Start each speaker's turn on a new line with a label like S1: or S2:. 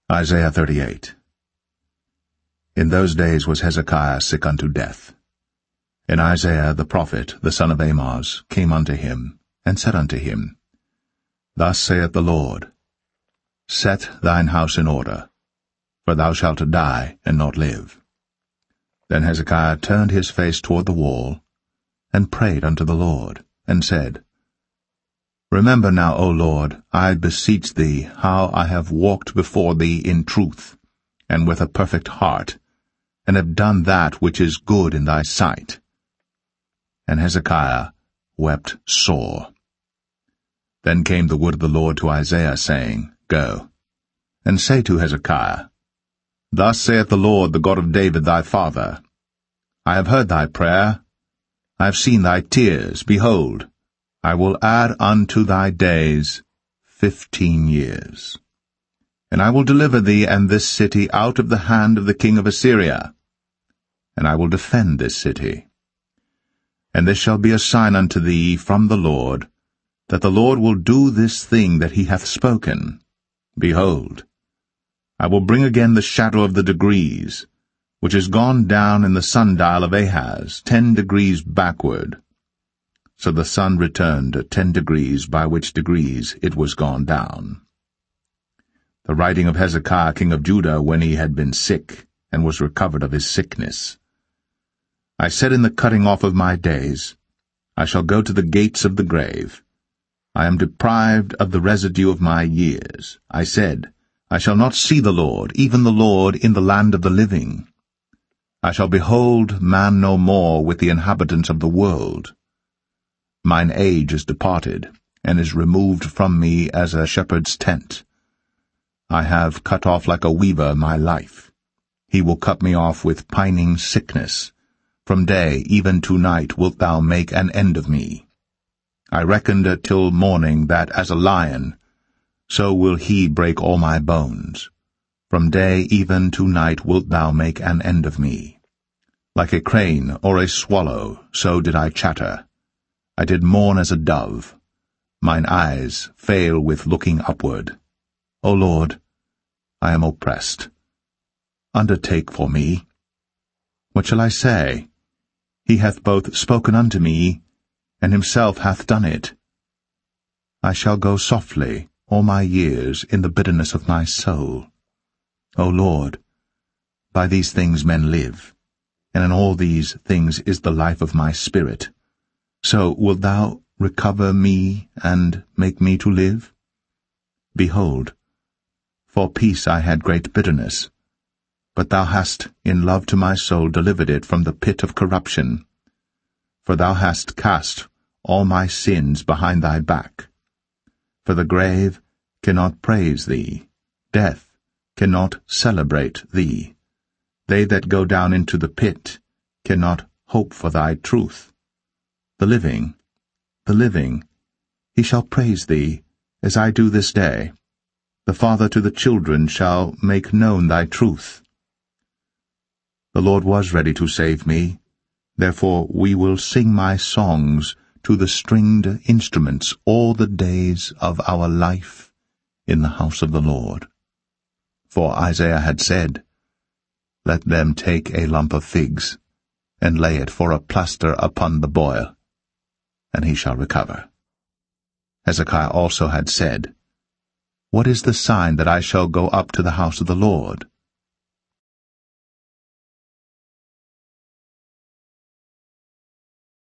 S1: Isaiah 38. In those days was Hezekiah sick unto death. And Isaiah the prophet, the son of Amoz, came unto him, and said unto him, Thus saith the Lord, Set thine house in order, for thou shalt die and not live. Then Hezekiah turned his face toward the wall, and prayed unto the Lord, and said, Remember now, O Lord, I beseech thee, how I have walked before thee in truth, and with a perfect heart, and have done that which is good in thy sight. And Hezekiah wept sore. Then came the word of the Lord to Isaiah, saying, Go, and say to Hezekiah, Thus saith the Lord, the God of David thy father, I have heard thy prayer, I have seen thy tears, behold, I will add unto thy days 15 years. And I will deliver thee and this city out of the hand of the king of Assyria, and I will defend this city. And this shall be a sign unto thee from the Lord, that the Lord will do this thing that he hath spoken. Behold, I will bring again the shadow of the degrees, which is gone down in the sundial of Ahaz, 10 degrees backward. So the sun returned 10 degrees, by which degrees it was gone down. The writing of Hezekiah king of Judah, when he had been sick, and was recovered of his sickness. I said in the cutting off of my days, I shall go to the gates of the grave. I am deprived of the residue of my years. I said, I shall not see the Lord, even the Lord, in the land of the living. I shall behold man no more with the inhabitants of the world. Mine age is departed, and is removed from me as a shepherd's tent. I have cut off like a weaver my life. He will cut me off with pining sickness. From day even to night wilt thou make an end of me. I reckoned till morning that as a lion, so will he break all my bones. From day even to night wilt thou make an end of me. Like a crane or a swallow, so did I chatter. I did mourn as a dove. Mine eyes fail with looking upward. O Lord, I am oppressed. Undertake for me. What shall I say? He hath both spoken unto me, and himself hath done it. I shall go softly all my years in the bitterness of my soul. O Lord, by these things men live, and in all these things is the life of my spirit. So wilt thou recover me, and make me to live? Behold, for peace I had great bitterness, but thou hast in love to my soul delivered it from the pit of corruption. For thou hast cast all my sins behind thy back. For the grave cannot praise thee, death cannot celebrate thee. They that go down into the pit cannot hope for thy truth. The living, he shall praise thee, as I do this day. The father to the children shall make known thy truth. The Lord was ready to save me, therefore we will sing my songs to the stringed instruments all the days of our life in the house of the Lord. For Isaiah had said, Let them take a lump of figs, and lay it for a plaster upon the boil, and he shall recover. Hezekiah also had said, What is the sign that I shall go up to the house of the Lord?